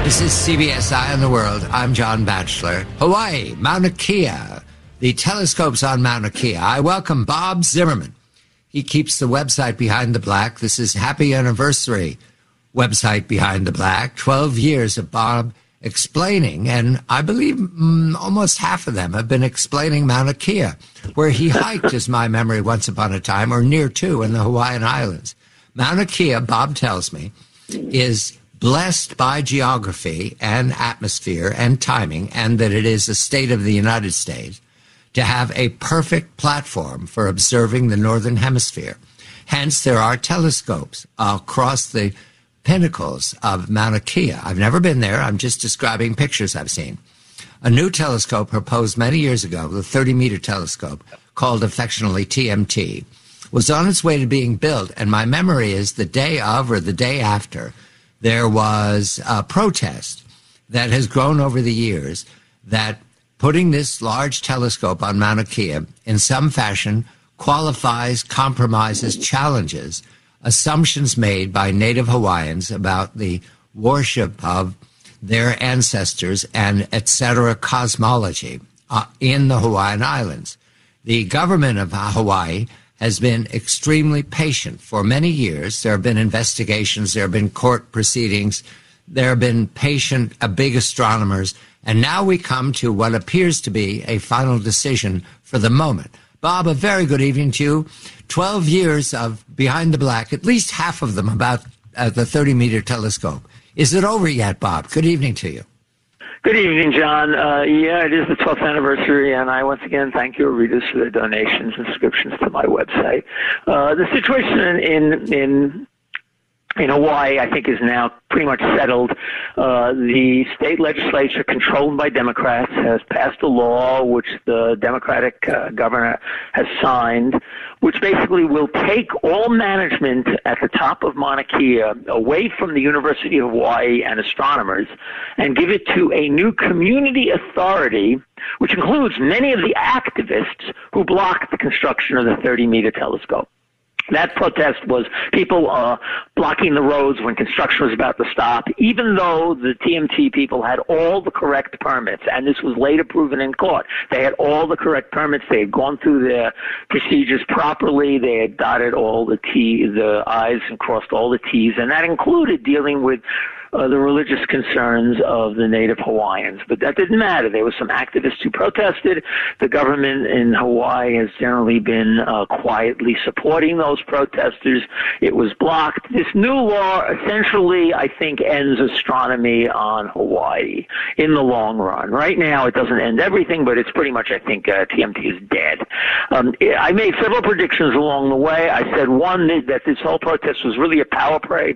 This is CBS Eye on the World. I'm John Batchelor. Hawaii, Mauna Kea, the telescopes on Mauna Kea. I welcome Bob Zimmerman. He keeps the website Behind the Black. This is happy anniversary website Behind the Black. 12 years of Bob explaining, and I believe almost half of them have been explaining Mauna Kea, where he hiked, is my memory, once upon a time, or near to, in the Hawaiian Islands. Mauna Kea, Bob tells me, is blessed by geography and atmosphere and timing, and that it is a state of the United States to have a perfect platform for observing the Northern Hemisphere. Hence, there are telescopes across the pinnacles of Mauna Kea. I've never been there. I'm just describing pictures I've seen. A new telescope proposed many years ago, the 30-meter telescope, called affectionately TMT, was on its way to being built, and my memory is the day of or the day after, there was a protest that has grown over the years that putting this large telescope on Mauna Kea in some fashion qualifies, compromises, challenges assumptions made by Native Hawaiians about the worship of their ancestors and etc. cosmology in the Hawaiian Islands. The government of Hawaii has been extremely patient for many years. There have been investigations, there have been court proceedings, there have been patient, big astronomers, and now we come to what appears to be a final decision for the moment. Bob, a very good evening to you. 12 years of Behind the Black, at least half of them about the 30-meter telescope. Is it over yet, Bob? Good evening to you. Good evening, John. Yeah, it is the 12th anniversary, and I once again thank your readers for their donations and subscriptions to my website. The situation in Hawaii, I think, is now pretty much settled. The state legislature, controlled by Democrats, has passed a law which the Democratic governor has signed, which basically will take all management at the top of Mauna Kea away from the University of Hawaii and astronomers and give it to a new community authority, which includes many of the activists who blocked the construction of the 30-meter telescope. That protest was people blocking the roads when construction was about to stop, even though the TMT people had all the correct permits, and this was later proven in court. They had all the correct permits. They had gone through their procedures properly. They had dotted all the I's and crossed all the T's, and that included dealing with the religious concerns of the Native Hawaiians. But that didn't matter. There were some activists who protested. The government in Hawaii has generally been quietly supporting those protesters. It was blocked. This new law essentially, I think, ends astronomy on Hawaii in the long run. Right now, it doesn't end everything, but it's pretty much, I think, TMT is dead. I made several predictions along the way. I said, one, that this whole protest was really a power play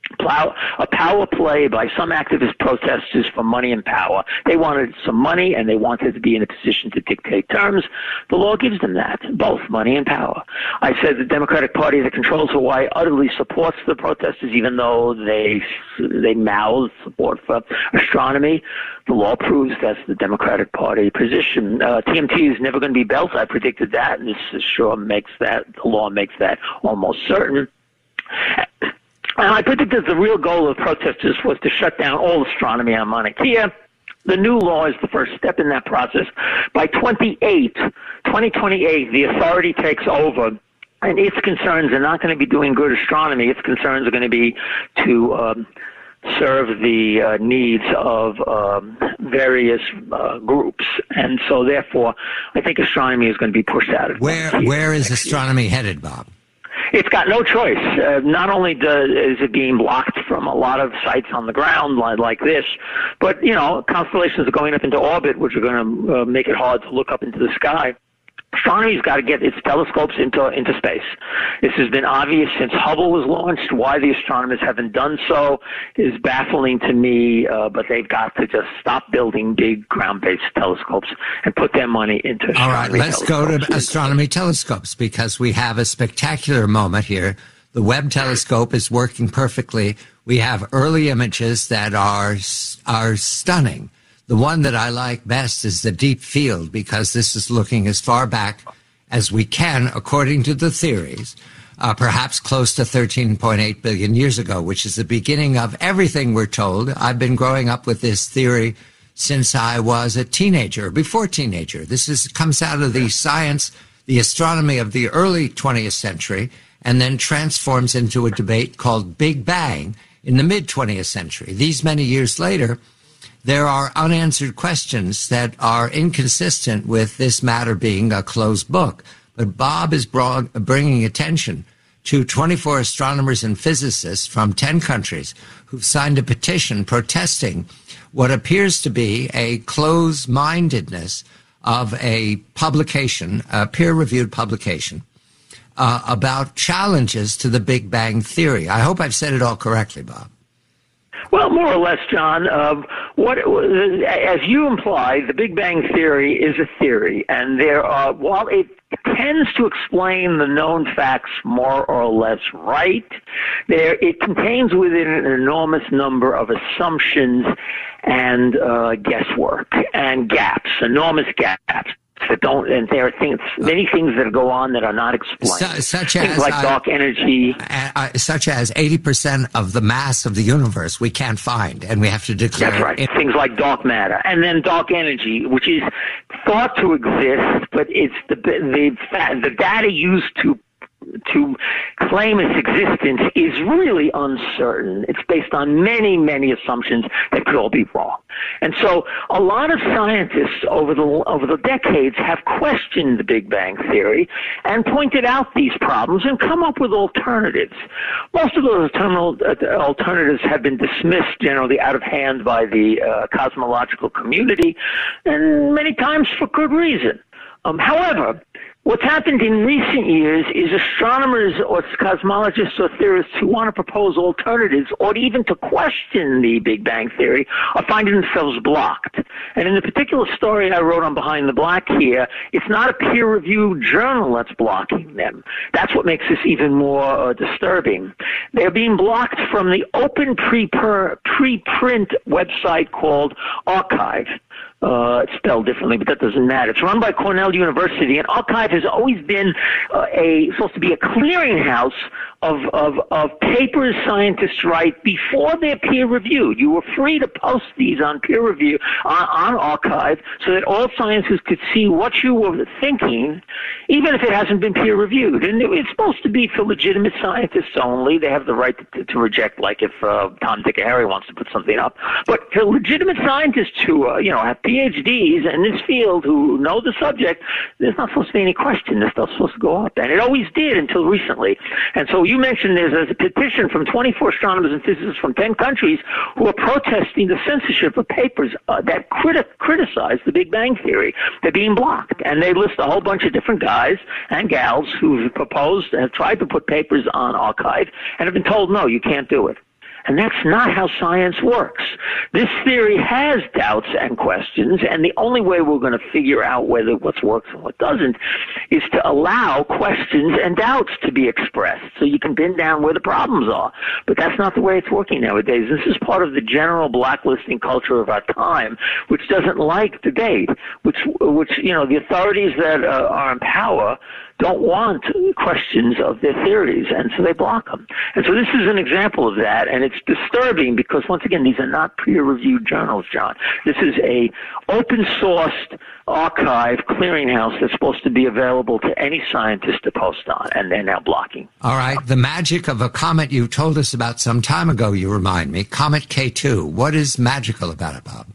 by some activist protesters for money and power. They wanted some money and they wanted to be in a position to dictate terms. The law gives them that, both money and power. I said the Democratic Party that controls Hawaii utterly supports the protesters, even though they mouth support for astronomy. The law proves that's the Democratic Party position. TMT is never going to be built. I predicted that, and this sure makes that, the law makes that almost certain. And I predicted the real goal of protesters was to shut down all astronomy on Mauna Kea. The new law is the first step in that process. By 2028, the authority takes over, and its concerns are not going to be doing good astronomy. Its concerns are going to be to serve the needs of various groups. And so, therefore, I think astronomy is going to be pushed out of Where is astronomy headed, Bob? It's got no choice. Not only is it being blocked from a lot of sites on the ground like this, but, constellations are going up into orbit, which are going to make it hard to look up into the sky. Astronomy's got to get its telescopes into space. This has been obvious since Hubble was launched. Why the astronomers haven't done so is baffling to me, but they've got to just stop building big ground-based telescopes and put their money into astronomy. All right, let's go to astronomy telescopes, because we have a spectacular moment here. The Webb telescope is working perfectly. We have early images that are stunning. The one that I like best is the deep field, because this is looking as far back as we can, according to the theories, perhaps close to 13.8 billion years ago, which is the beginning of everything we're told. I've been growing up with this theory since I was a teenager, before teenager. Comes out of the science, the astronomy of the early 20th century, and then transforms into a debate called Big Bang in the mid-20th century. These many years later, there are unanswered questions that are inconsistent with this matter being a closed book. But Bob is bringing attention to 24 astronomers and physicists from 10 countries who've signed a petition protesting what appears to be a closed-mindedness of a publication, a peer-reviewed publication, about challenges to the Big Bang theory. I hope I've said it all correctly, Bob. Well, more or less, John. As you imply, the Big Bang theory is a theory, and while it tends to explain the known facts more or less right, it contains within it an enormous number of assumptions and guesswork and gaps, enormous gaps. And there are many things that go on that are not explained. Such things as like dark energy. Such as 80% of the mass of the universe we can't find, and we have to declare. That's right. Things like dark matter, and then dark energy, which is thought to exist, but it's the data used to claim its existence is really uncertain. It's based on many, many assumptions that could all be wrong. And so a lot of scientists over the decades have questioned the Big Bang theory and pointed out these problems and come up with alternatives. Most of those alternatives have been dismissed generally out of hand by the cosmological community, and many times for good reason. However, what's happened in recent years is astronomers or cosmologists or theorists who want to propose alternatives or even to question the Big Bang theory are finding themselves blocked. And in the particular story I wrote on Behind the Black here, it's not a peer-reviewed journal that's blocking them. That's what makes this even more disturbing. They're being blocked from the open preprint website called Archive. It's spelled differently, but that doesn't matter. It's run by Cornell University, and Archive has always been supposed to be a clearinghouse of papers scientists write before they're peer-reviewed. You were free to post these on peer review on Archive so that all scientists could see what you were thinking, even if it hasn't been peer-reviewed. And it's supposed to be for legitimate scientists only. They have the right to reject, like if Tom, Dick, or Harry wants to put something up. But for legitimate scientists who have PhDs in this field who know the subject, there's not supposed to be any question. This stuff's supposed to go up. And it always did until recently. And so you mentioned there's a petition from 24 astronomers and physicists from 10 countries who are protesting the censorship of papers that criticize the Big Bang theory. They're being blocked. And they list a whole bunch of different guys and gals who've proposed and have tried to put papers on Archive and have been told, no, you can't do it. And that's not how science works. This theory has doubts and questions, and the only way we're going to figure out whether what works and what doesn't is to allow questions and doubts to be expressed so you can pin down where the problems are. But that's not the way it's working nowadays. This is part of the general blacklisting culture of our time, which doesn't like debate, which the authorities that are in power don't want questions of their theories, and so they block them. And so this is an example of that, and it's disturbing because, once again, these are not peer-reviewed journals, John. This is a open-sourced archive clearinghouse that's supposed to be available to any scientist to post on, and they're now blocking. All right. The magic of a comet you told us about some time ago, you remind me, Comet K2. What is magical about it, Bob?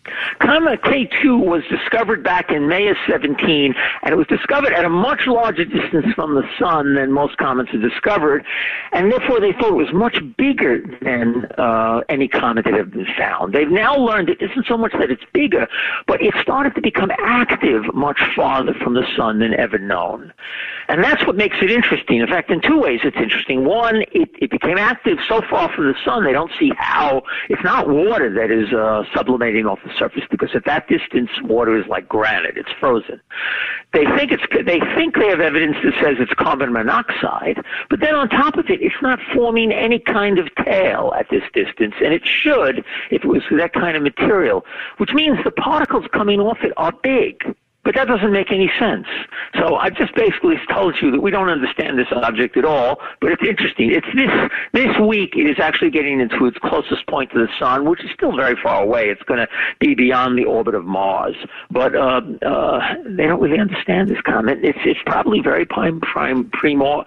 Comet K2 was discovered back in May of 17, and it was discovered at a much larger distance from the sun than most comets are discovered, and therefore they thought it was much bigger than any comet that had been found. They've now learned it isn't so much that it's bigger, but it started to become active much farther from the sun than ever known. And that's what makes it interesting. In fact, in two ways it's interesting. One, it became active so far from the sun, they don't see how. It's not water that is sublimating off the surface, because at that distance, water is like granite. It's frozen. They think they have evidence that says it's carbon monoxide, but then on top of it, it's not forming any kind of tail at this distance, and it should if it was that kind of material, which means the particles coming off it are big. But that doesn't make any sense. So I've just basically told you that we don't understand this object at all, but it's interesting. It's this week it is actually getting into its closest point to the sun, which is still very far away. It's going to be beyond the orbit of Mars. But they don't really understand this comet. It's probably very primeval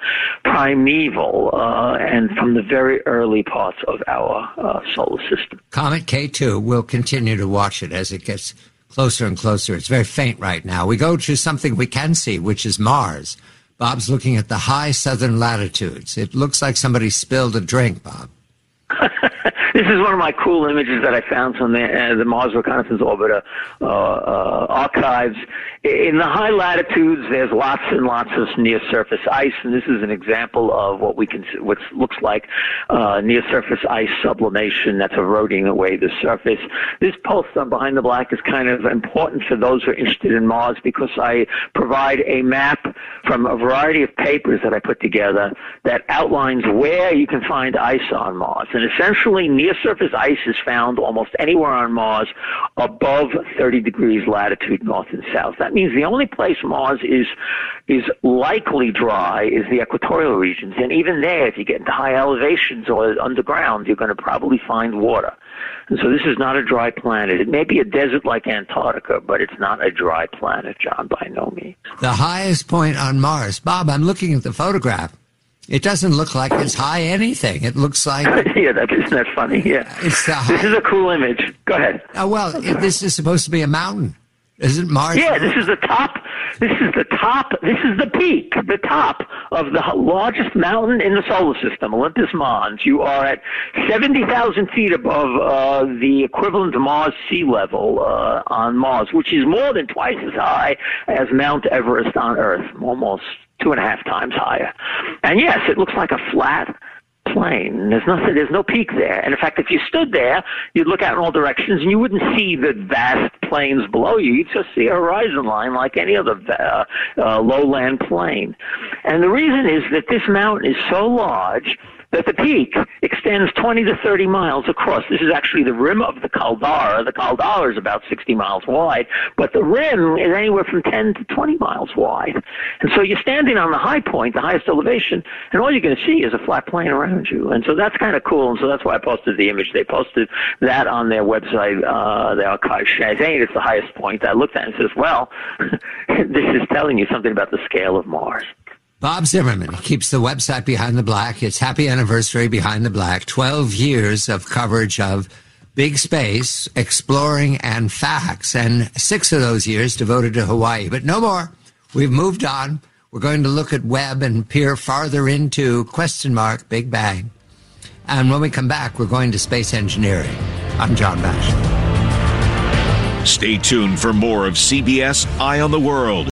and from the very early parts of our solar system. Comet K2, we'll continue to watch it as it gets closer and closer. It's very faint right now. We go to something we can see, which is Mars. Bob's looking at the high southern latitudes. It looks like somebody spilled a drink, Bob. This is one of my cool images that I found from the Mars Reconnaissance Orbiter archives. In the high latitudes, there's lots and lots of near-surface ice, and this is an example of what looks like near-surface ice sublimation that's eroding away the surface. This post on Behind the Black is kind of important for those who are interested in Mars because I provide a map from a variety of papers that I put together that outlines where you can find ice on Mars. And essentially, near-surface ice is found almost anywhere on Mars above 30 degrees latitude north and south. That means the only place Mars is likely dry is the equatorial regions. And even there, if you get into high elevations or underground, you're going to probably find water. And so this is not a dry planet. It may be a desert like Antarctica, but it's not a dry planet, John, by no means. The highest point on Mars. Bob, I'm looking at the photograph. It doesn't look like it's high anything. It looks like... Yeah, isn't that funny? Yeah. This is a cool image. Go ahead. Oh, well, this is supposed to be a mountain. Isn't Mars? Yeah, this is the top. This is the top. This is the peak, the top of the largest mountain in the solar system, Olympus Mons. You are at 70,000 feet above the equivalent to Mars sea level on Mars, which is more than twice as high as Mount Everest on Earth, almost 2.5 times higher. And yes, it looks like a flat plain. There's no peak there. And in fact, if you stood there, you'd look out in all directions and you wouldn't see the vast plains below you. You'd just see a horizon line like any other lowland plain. And the reason is that this mountain is so large that the peak extends 20 to 30 miles across. This is actually the rim of the Caldera. The Caldera is about 60 miles wide, but the rim is anywhere from 10 to 20 miles wide. And so you're standing on the high point, the highest elevation, and all you're going to see is a flat plain around you. And so that's kind of cool, and so that's why I posted the image. They posted that on their website, the archive, saying it's the highest point. I looked at it and says, well, this is telling you something about the scale of Mars. Bob Zimmerman keeps the website Behind the Black. It's happy anniversary Behind the Black. 12 years of coverage of big space, exploring, and facts. And 6 of those years devoted to Hawaii. But no more. We've moved on. We're going to look at Webb and peer farther into ? Big Bang. And when we come back, we're going to space engineering. I'm John Batchelor. Stay tuned for more of CBS Eye on the World.